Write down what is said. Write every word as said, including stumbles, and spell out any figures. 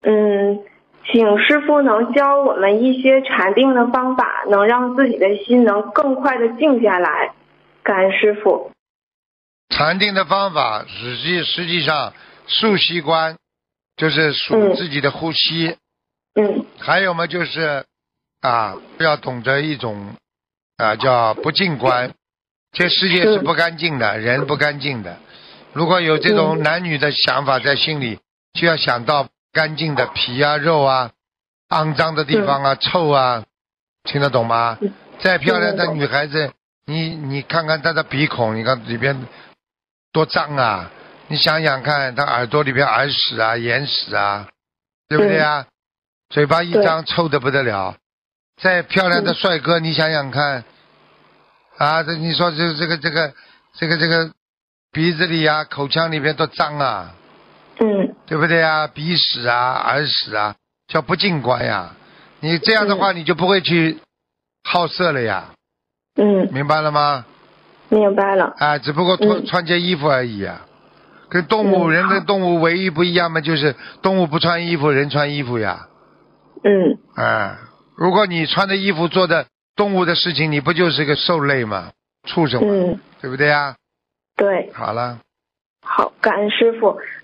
嗯，请师父能教我们一些禅定的方法，能让自己的心能更快的静下来。感恩师父。 禅定的方法实际实际上数息观，就是数自己的呼吸。 嗯。 还有嘛，就是啊，要懂得一种啊叫不净观。这世界是不干净的，人不干净的。如果有这种男女的想法在心里，就要想到干净的皮啊、肉啊、肮脏的地方啊、臭啊，听得懂吗？再漂亮的女孩子，你你看看她的鼻孔，你看里边多脏啊！你想想看，她耳朵里边耳屎啊、眼屎啊，对不对啊？嘴巴一张，臭得不得了。再漂亮的帅哥，你想想看。啊，这你说这这个这个这个这个鼻子里啊、口腔里边都脏啊， 嗯， 对不对啊？鼻屎啊、耳屎啊，叫不净观呀。你这样的话，你就不会去好色了呀。 嗯， 明白了吗？ 明白了。 啊，只不过穿、 嗯、 穿件衣服而已啊。跟动物、嗯、人跟动物唯一不一样嘛，就是动物不穿衣服，人穿衣服呀。 嗯。 啊，如果你穿的衣服做的动物的事情，你不就是个兽类吗？畜生嘛， 嗯， 对不对呀？ 对。 好了。 好，感恩师父。